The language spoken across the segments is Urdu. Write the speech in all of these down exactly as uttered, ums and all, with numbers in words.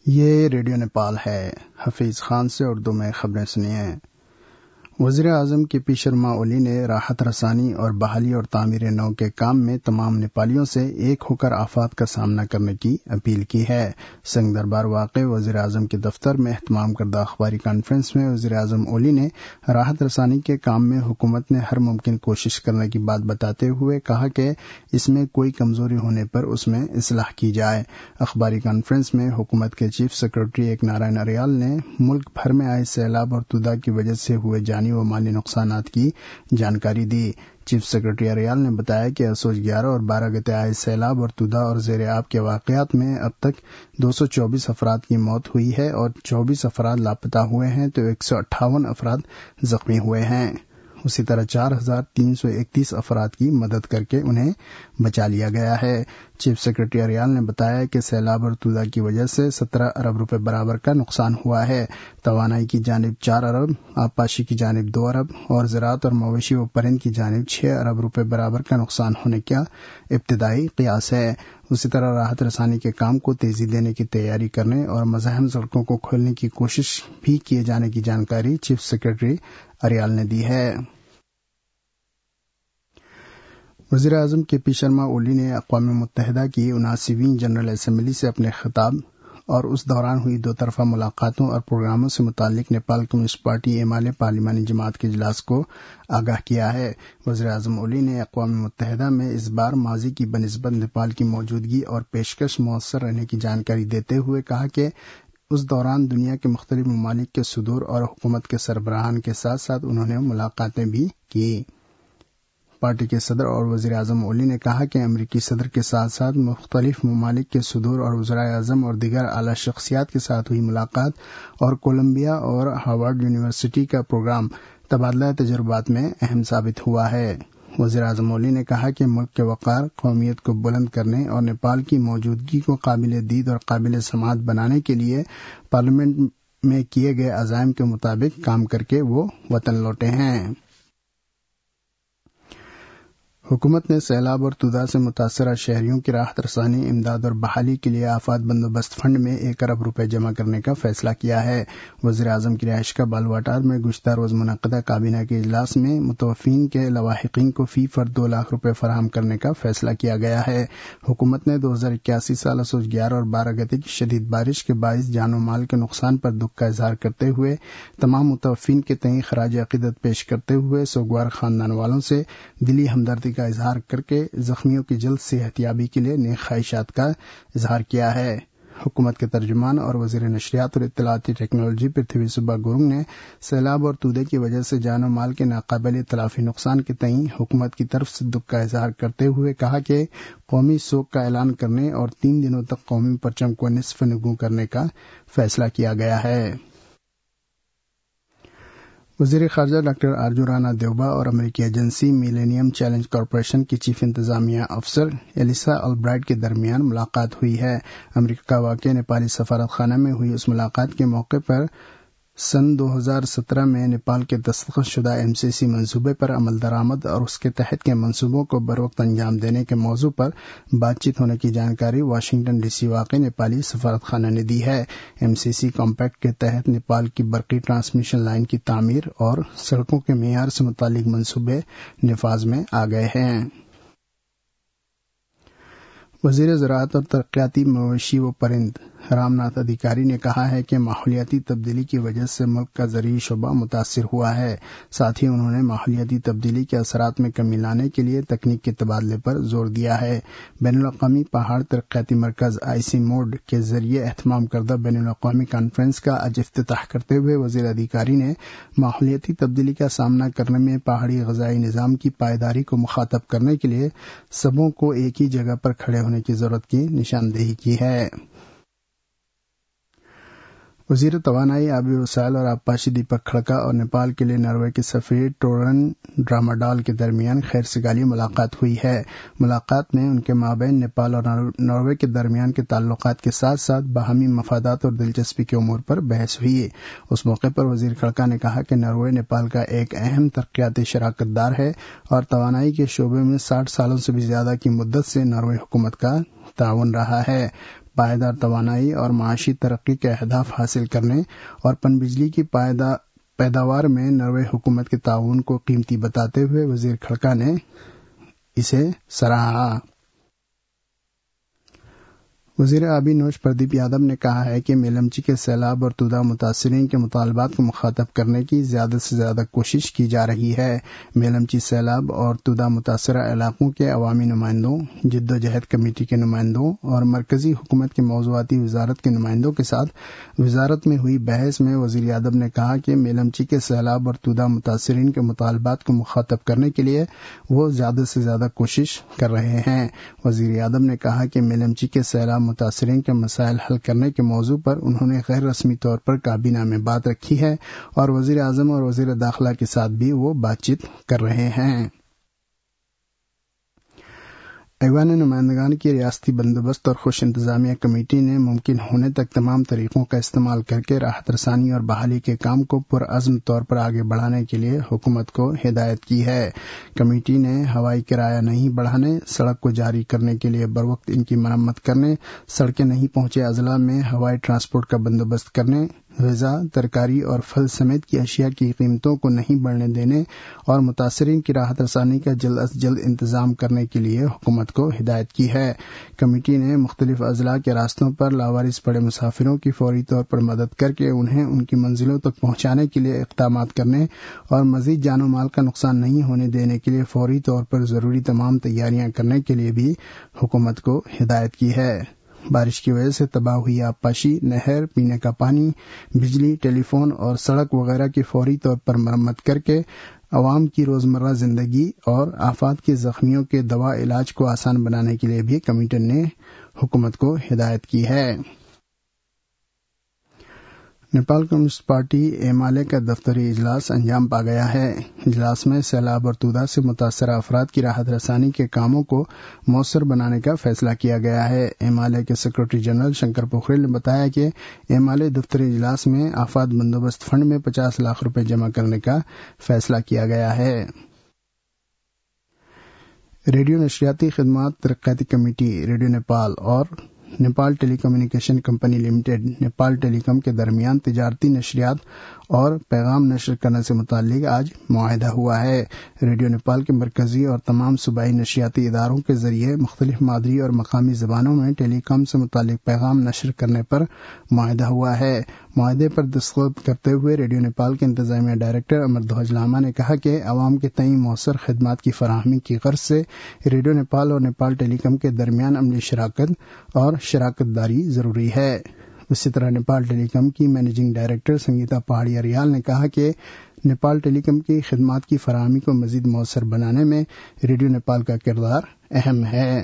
یہ ریڈیو نیپال ہے۔ حفیظ خان سے اردو میں خبریں سنیے۔ وزیر اعظم کے پی شرما اولی نے راحت رسانی اور بحالی اور تعمیر نو کے کام میں تمام نیپالیوں سے ایک ہو کر آفات کا سامنا کرنے کی اپیل کی ہے۔ سنگ دربار واقع وزیر اعظم کے دفتر میں اہتمام کردہ اخباری کانفرنس میں وزیر اعظم اولی نے راحت رسانی کے کام میں حکومت نے ہر ممکن کوشش کرنے کی بات بتاتے ہوئے کہا کہ اس میں کوئی کمزوری ہونے پر اس میں اصلاح کی جائے۔ اخباری کانفرنس میں حکومت کے چیف سیکرٹری ایک نارائن اریال نے ملک بھر میں آئے سیلاب اور تودا کی وجہ سے ہوئے جانی و مالی نقصانات کی جانکاری دی۔ چیف سیکرٹری اریال نے بتایا کہ اسوج گیارہ اور بارہ گتے آئے سیلاب اور تودا اور زیر آب کے واقعات میں اب تک دو سو چوبیس افراد کی موت ہوئی ہے اور چوبیس افراد لاپتہ ہوئے ہیں تو ایک سو اٹھاون افراد زخمی ہوئے ہیں۔ اسی طرح چار ہزار تین سو اکتیس افراد کی مدد کر کے انہیں بچا لیا گیا ہے۔ چیف سیکرٹری اریال نے بتایا کہ سیلاب اور تودا کی وجہ سے سترہ ارب روپے برابر کا نقصان ہوا ہے۔ توانائی کی جانب چار ارب، آبپاشی کی جانب دو ارب اور زراعت اور مویشی و پرند کی جانب چھ ارب روپے برابر کا نقصان ہونے کا ابتدائی قیاس ہے۔ اسی طرح راحت رسانی کے کام کو تیزی دینے کی تیاری کرنے اور مزاحم سڑکوں کو کھولنے کی کوشش بھی کیے جانے کی جانکاری چیف سیکرٹری اریال نے دی ہے۔ وزیر اعظم کے پی شرما اولی نے اقوام متحدہ کی اناسویں جنرل اسمبلی سے اپنے خطاب اور اس دوران ہوئی دو طرفہ ملاقاتوں اور پروگراموں سے متعلق نیپال کمیونسٹ پارٹی ایمالے پارلیمانی جماعت کے اجلاس کو آگاہ کیا ہے۔ وزیر اعظم اولی نے اقوام متحدہ میں اس بار ماضی کی بنسبت نیپال کی موجودگی اور پیشکش مؤثر رہنے کی جانکاری دیتے ہوئے کہا کہ اس دوران دنیا کے مختلف ممالک کے صدور اور حکومت کے سربراہان کے ساتھ ساتھ انہوں نے ملاقاتیں بھی کی۔ پارٹی کے صدر اور وزیر اعظم اولی نے کہا کہ امریکی صدر کے ساتھ ساتھ مختلف ممالک کے صدور اور وزرائے اعظم اور دیگر اعلی شخصیات کے ساتھ ہوئی ملاقات اور کولمبیا اور ہارورڈ یونیورسٹی کا پروگرام تبادلہ تجربات میں اہم ثابت ہوا ہے۔ وزیر اعظم اولی نے کہا کہ ملک کے وقار، قومیت کو بلند کرنے اور نیپال کی موجودگی کو قابل دید اور قابل سماعت بنانے کے لیے پارلیمنٹ میں کیے گئے عزائم کے مطابق کام کر کے وہ وطن لوٹے ہیں۔ حکومت نے سیلاب اور تودا سے متاثرہ شہریوں کی راحت رسانی، امداد اور بحالی کے لیے آفات بندوبست فنڈ میں ایک ارب روپے جمع کرنے کا فیصلہ کیا ہے۔ وزیر اعظم کی رہائش گاہ بالواٹار میں گزشتہ روز منعقدہ کابینہ کے اجلاس میں متوفین کے لواحقین کو فی فرد دو لاکھ روپے فراہم کرنے کا فیصلہ کیا گیا ہے۔ حکومت نے دو ہزار اکیاسی سال اسوج گیارہ اور بارہ گتے کی شدید بارش کے باعث جان و مال کے نقصان پر دکھ کا اظہار کرتے ہوئے تمام متوفین کے تئیں خراج عقیدت پیش کرتے ہوئے سوگوار خاندان والوں سے دلی ہمدردی کا اظہار کر کے زخمیوں کی جلد صحت یابی کے لیے نیک خواہشات کا اظہار کیا ہے۔ حکومت کے ترجمان اور وزیر نشریات اور اطلاعاتی ٹیکنالوجی پرتھوی سبھا گورنگ نے سیلاب اور تودے کی وجہ سے جان و مال کے ناقابل تلافی نقصان کے تئیں حکومت کی طرف سے دکھ کا اظہار کرتے ہوئے کہا کہ قومی سوگ کا اعلان کرنے اور تین دنوں تک قومی پرچم کو نصف نگوں کرنے کا فیصلہ کیا گیا ہے۔ وزیر خارجہ ڈاکٹر آرجو رانا دیوبا اور امریکی ایجنسی میلینیم چیلنج کارپوریشن کی چیف انتظامیہ افسر ایلیسا البرائٹ کے درمیان ملاقات ہوئی ہے۔ امریکہ کا واقع نیپالی سفارت خانہ میں ہوئی اس ملاقات کے موقع پر سن دو ہزار سترہ میں نیپال کے دستخط شدہ ایم سی سی منصوبے پر عمل درآمد اور اس کے تحت کے منصوبوں کو بروقت انجام دینے کے موضوع پر بات چیت ہونے کی جانکاری واشنگٹن ڈی سی واقع نیپالی سفارت خانہ نے دی ہے۔ ایم سی سی کمپیکٹ کے تحت نیپال کی برقی ٹرانسمیشن لائن کی تعمیر اور سڑکوں کے معیار سے متعلق منصوبے نفاذ میں آ گئے ہیں۔ وزیر زراعت اور ترقیاتی مویشی و پرند رام ناتھ ادھیکاری نے کہا ہے کہ ماحولیاتی تبدیلی کی وجہ سے ملک کا زرعی شعبہ متاثر ہوا ہے۔ ساتھ ہی انہوں نے ماحولیاتی تبدیلی کے اثرات میں کمی لانے کے لیے تکنیک کے تبادلے پر زور دیا ہے۔ بین الاقوامی پہاڑ ترقیاتی مرکز آئی سی موڈ کے ذریعے اہتمام کردہ بین الاقوامی کانفرنس کا آج افتتاح کرتے ہوئے وزیر ادھیکاری نے ماحولیاتی تبدیلی کا سامنا کرنے میں پہاڑی غذائی نظام کی پائیداری کو مخاطب کرنے کے لیے سبوں کو ایک ہی جگہ پر کھڑے ہونے کی ضرورت کی نشاندہی کی ہے۔ وزیر توانائی، آبی وسائل اور آبپاشی دیپک کھڑکا اور نیپال کے لیے نروے کے سفیر ٹورن ڈراما کے درمیان خیر سگالی ملاقات ہوئی ہے۔ ملاقات میں ان کے مابین نیپال اور نروے کے درمیان کے تعلقات کے ساتھ ساتھ باہمی مفادات اور دلچسپی کے امور پر بحث ہوئی۔ اس موقع پر وزیر کھڑکا نے کہا کہ نروے نیپال کا ایک اہم ترقیاتی شراکت دار ہے اور توانائی کے شعبے میں ساٹھ سالوں سے بھی زیادہ کی مدت سے نروے حکومت کا تعاون رہا ہے۔ پائیدار توانائی اور معاشی ترقی کے اہداف حاصل کرنے اور پن بجلی کی پیداوار میں نروے حکومت کے تعاون کو قیمتی بتاتے ہوئے وزیر کھڑکا نے اسے سراہا۔ وزیر آبی نوش پردیپ یادو نے کہا ہے کہ میلمچی کے سیلاب اور تودا متاثرین کے مطالبات کو مخاطب کرنے کی زیادہ سے زیادہ کوشش کی جا رہی ہے۔ میلمچی سیلاب اور تودا متاثرہ علاقوں کے عوامی نمائندوں، جدوجہد کمیٹی کے نمائندوں اور مرکزی حکومت کے موضوعاتی وزارت کے نمائندوں کے ساتھ وزارت میں ہوئی بحث میں وزیر یادو نے کہا کہ میلمچی کے سیلاب اور تودا متاثرین کے مطالبات کو مخاطب کرنے کے لیے وہ زیادہ سے زیادہ کوشش کر رہے ہیں۔ وزیر یادو نے کہا کہ میلمچی کے سیلاب متاثرین کے مسائل حل کرنے کے موضوع پر انہوں نے غیر رسمی طور پر کابینہ میں بات رکھی ہے اور وزیر اعظم اور وزیر داخلہ کے ساتھ بھی وہ بات چیت کر رہے ہیں۔ ایوان نمائندگان کی ریاستی بندوبست اور خوش انتظامیہ کمیٹی نے ممکن ہونے تک تمام طریقوں کا استعمال کر کے راحت رسانی اور بحالی کے کام کو پرعزم طور پر آگے بڑھانے کے لیے حکومت کو ہدایت کی ہے۔ کمیٹی نے ہوائی کرایہ نہیں بڑھانے، سڑک کو جاری کرنے کے لیے بروقت ان کی مرمت کرنے، سڑکیں نہیں پہنچے اضلاع میں ہوائی ٹرانسپورٹ کا بندوبست کرنے، غذا، ترکاری اور پھل سمیت کی اشیاء کی قیمتوں کو نہیں بڑھنے دینے اور متاثرین کی راحت رسانی کا جلد از جلد انتظام کرنے کے لیے حکومت کو ہدایت کی ہے۔ کمیٹی نے مختلف اضلاع کے راستوں پر لاوارث پڑے مسافروں کی فوری طور پر مدد کر کے انہیں ان کی منزلوں تک پہنچانے کے لیے اقدامات کرنے اور مزید جان و مال کا نقصان نہیں ہونے دینے کے لیے فوری طور پر ضروری تمام تیاریاں کرنے کے لیے بھی حکومت کو ہدایت کی ہے۔ بارش کی وجہ سے تباہ ہوئی آبپاشی، نہر، پینے کا پانی، بجلی، ٹیلی فون اور سڑک وغیرہ کی فوری طور پر مرمت کر کے عوام کی روزمرہ زندگی اور آفات کے زخمیوں کے دوا علاج کو آسان بنانے کے لیے بھی کمیٹی نے حکومت کو ہدایت کی ہے۔ نیپال کمیونسٹ پارٹی ایمالے کا دفتری اجلاس انجام پا گیا ہے۔ اجلاس میں سیلاب اور تودا سے متاثرہ افراد کی راحت رسانی کے کاموں کو مؤثر بنانے کا فیصلہ کیا گیا ہے۔ ایمالے کے سیکرٹری جنرل شنکر پوکھریل نے بتایا کہ ایمالے دفتری اجلاس میں آفات بندوبست فنڈ میں پچاس لاکھ روپے جمع کرنے کا فیصلہ کیا گیا ہے۔ ریڈیو نشریاتی خدمات ترقیاتی کمیٹی ریڈیو نیپال اور Nepal telecommunication company limited Nepal telecom کے درمیان تجارتی نشریات اور پیغام نشر کرنے سے متعلق آج معاہدہ ہوا ہے۔ ریڈیو نیپال کے مرکزی اور تمام صوبائی نشریاتی اداروں کے ذریعے مختلف مادری اور مقامی زبانوں میں ٹیلی کام سے متعلق پیغام نشر کرنے پر معاہدہ ہوا ہے۔ معاہدے پر دستخط کرتے ہوئے ریڈیو نیپال کے انتظامیہ ڈائریکٹر امر دھوج لاما نے کہا کہ عوام کے تئیں مؤثر خدمات کی فراہمی کی غرض سے ریڈیو نیپال اور نیپال ٹیلی کام کے درمیان عملی شراکت اور شراکت داری ضروری ہے۔ اسی طرح نیپال ٹیلی کام کی مینیجنگ ڈائریکٹر سنگیتا پہاڑیا ریال نے کہا کہ نیپال ٹیلی کام کی خدمات کی فراہمی کو مزید مؤثر بنانے میں ریڈیو نیپال کا کردار اہم ہے۔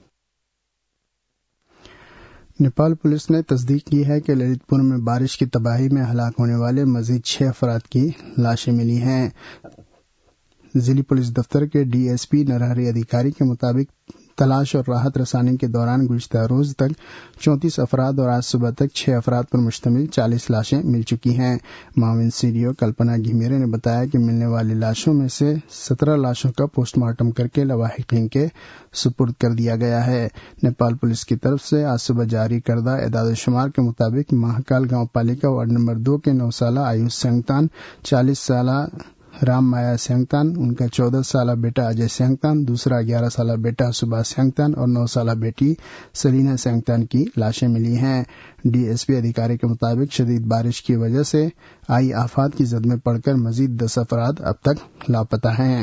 نیپال پولیس نے تصدیق کی ہے کہ للت پور میں بارش کی تباہی میں ہلاک ہونے والے مزید چھ افراد کی لاشیں ملی ہیں۔ ضلعی پولیس دفتر کے ڈی ایس پی نرہری ادھیکاری کے مطابق تلاش اور راحت رسانی کے دوران گزشتہ روز تک چونتیس افراد اور آج صبح تک چھ افراد پر مشتمل چالیس لاشیں مل چکی ہیں۔ معاون سی ڈی او کلپنا گھیمیرے نے بتایا کہ ملنے والی لاشوں میں سے سترہ لاشوں کا پوسٹ مارٹم کر کے لواحقین کے سپرد کر دیا گیا ہے۔ نیپال پولیس کی طرف سے آج صبح جاری کردہ اعداد و شمار کے مطابق مہاکال گاؤں پالیکا وارڈ نمبر دو کے نو سالہ آیوش سینگتان، چالیس سالہ رام مایا سینگتان، ان کا چودہ سالہ بیٹا اجے سینگتان، دوسرا گیارہ سالہ بیٹا سبھا سینگتان اور نو سالہ بیٹی سلینا سینگتان کی لاشیں ملی ہیں۔ ڈی ایس پی ادھیکاری کے مطابق شدید بارش کی وجہ سے آئی آفات کی زد میں پڑ کر مزید دس افراد اب تک لاپتہ ہیں۔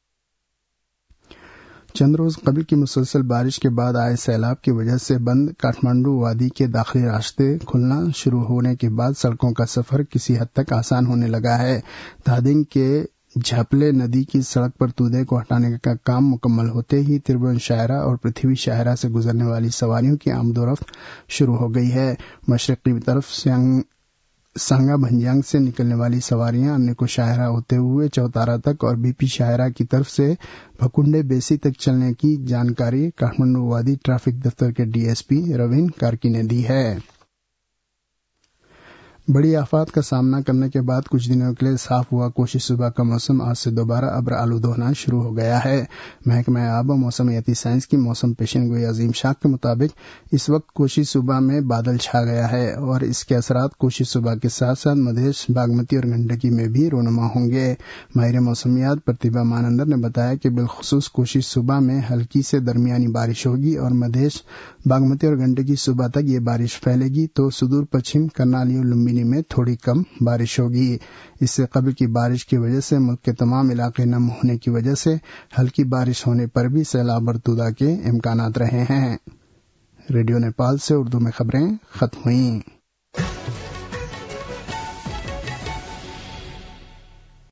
چند روز قبل کی مسلسل بارش کے بعد آئے سیلاب کی وجہ سے بند کاٹھمانڈو وادی کے داخلی راستے کھلنا شروع ہونے کے بعد سڑکوں کا سفر کسی حد تک آسان ہونے لگا ہے۔ دھادنگ کے جھپلے ندی کی سڑک پر تودے کو ہٹانے کا کام مکمل ہوتے ہی تربون شاہراہ اور پرتھوی شاہراہ سے گزرنے والی سواریوں کی آمد و رفت شروع ہو گئی ہے۔ مشرقی طرف سیانگ سانگا بھنجانگ سے نکلنے والی سواریاں انیکو شاہراہ ہوتے ہوئے چوتارا تک اور بی پی شاہراہ کی طرف سے بھکونڈے بیسی تک چلنے کی جانکاری کاٹھمانڈو وادی ٹریفک دفتر کے ڈی ایس پی روین کارکی نے دی ہے۔ بڑی آفات کا سامنا کرنے کے بعد کچھ دنوں کے لیے صاف ہوا کوشی صوبہ کا موسم آج سے دوبارہ ابر آلود ہونا شروع ہو گیا ہے۔ محکمہ آب و موسمیاتی سائنس کی موسم پیشن گوئی عظیم شاخ کے مطابق اس وقت کوشی صوبہ میں بادل چھا گیا ہے اور اس کے اثرات کوشی صوبہ کے ساتھ ساتھ مدھیش، باگمتی اور گنڈکی میں بھی رونما ہوں گے۔ ماہر موسمیات پرتیبھا مانندر نے بتایا کہ بالخصوص کوشی صوبہ میں ہلکی سے درمیانی بارش ہوگی اور مدھیش، باگمتی اور گنڈکی صوبہ تک یہ بارش پھیلے گی تو سدور پچھم کرنالی اور لمبینی میں تھوڑی کم بارش ہوگی۔ اس سے قبل کی بارش کی وجہ سے ملک کے تمام علاقے نم ہونے کی وجہ سے ہلکی بارش ہونے پر بھی سیلاب اور تودہ کے امکانات رہے ہیں۔ ریڈیو نیپال سے اردو میں خبریں ختم ہوئیں۔